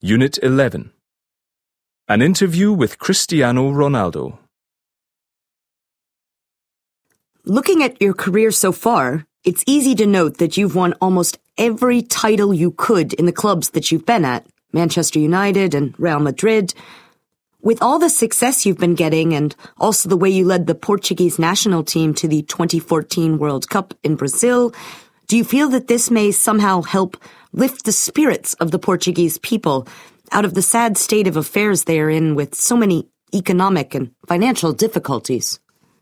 Unit 11. An interview with Cristiano Ronaldo. Looking at your career so far, it's easy to note that you've won almost every title you could in the clubs that you've been at, Manchester United and Real Madrid. With all the success you've been getting and also the way you led the Portuguese national team to the 2014 World Cup in Brazil, do you feel that this may somehow help lift the spirits of the Portuguese people out of the sad state of affairs they are in with so many economic and financial difficulties?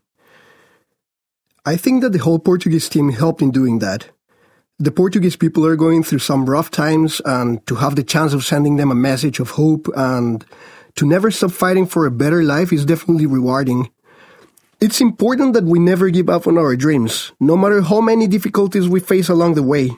I think that the whole Portuguese team helped in doing that. The Portuguese people are going through some rough times, and to have the chance of sending them a message of hope and to never stop fighting for a better life is definitely rewarding. It's important that we never give up on our dreams, no matter how many difficulties we face along the way.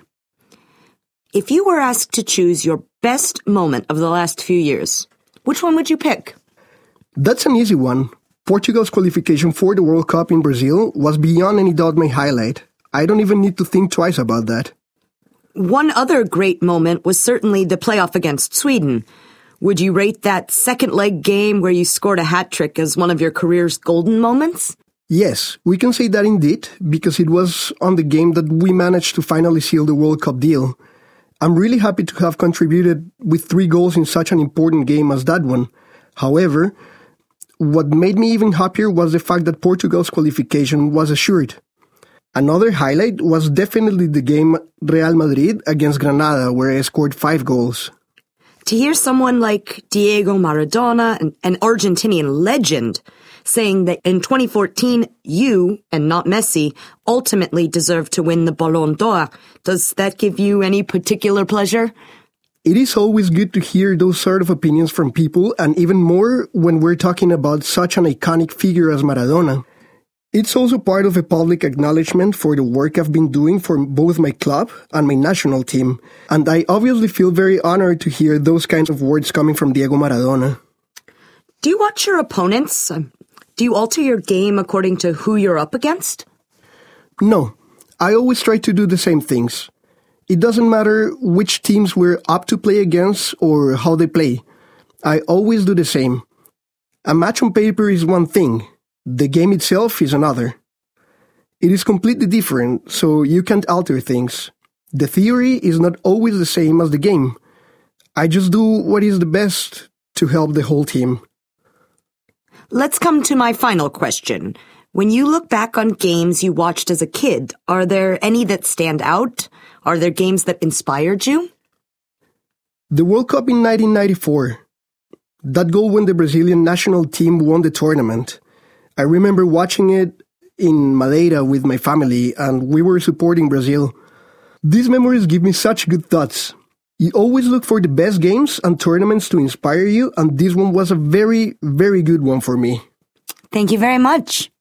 If you were asked to choose your best moment of the last few years, which one would you pick? That's an easy one. Portugal's qualification for the World Cup in Brazil was beyond any doubt my highlight. I don't even need to think twice about that. One other great moment was certainly the playoff against Sweden. Would you rate that second leg game where you scored a hat-trick as one of your career's golden moments? Yes, we can say that indeed, because it was on the game that we managed to finally seal the World Cup deal. I'm really happy to have contributed with 3 goals in such an important game as that one. However, what made me even happier was the fact that Portugal's qualification was assured. Another highlight was definitely the game Real Madrid against Granada, where I scored 5 goals. To hear someone like Diego Maradona, an Argentinian legend, saying that in 2014 you, and not Messi, ultimately deserved to win the Ballon d'Or, does that give you any particular pleasure? It is always good to hear those sort of opinions from people, and even more when we're talking about such an iconic figure as Maradona. It's also part of a public acknowledgement for the work I've been doing for both my club and my national team, and I obviously feel very honored to hear those kinds of words coming from Diego Maradona. Do you watch your opponents? Do you alter your game according to who you're up against? No, I always try to do the same things. It doesn't matter which teams we're up to play against or how they play. I always do the same. A match on paper is one thing. The game itself is another. It is completely different, so you can't alter things. The theory is not always the same as the game. I just do what is the best to help the whole team. Let's come to my final question. When you look back on games you watched as a kid, are there any that stand out? Are there games that inspired you? The World Cup in 1994. That goal when the Brazilian national team won the tournament. I remember watching it in Madeira with my family, and we were supporting Brazil. These memories give me such good thoughts. You always look for the best games and tournaments to inspire you, and this one was a very, very good one for me. Thank you very much.